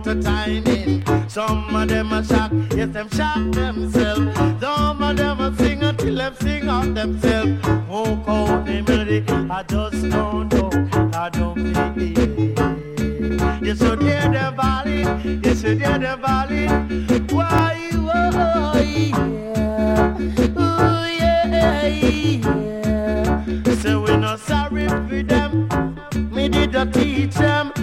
entertaining. Some of them are shocked, yes, them shock themselves. Some of them are sing until them sing out themselves. Won't call the melody, I just don't know, I don't feel it. You should hear the valley, you should hear the valley. Why, oh, yeah, oh, yeah, yeah. So we're not sorry for them, me did not teach them.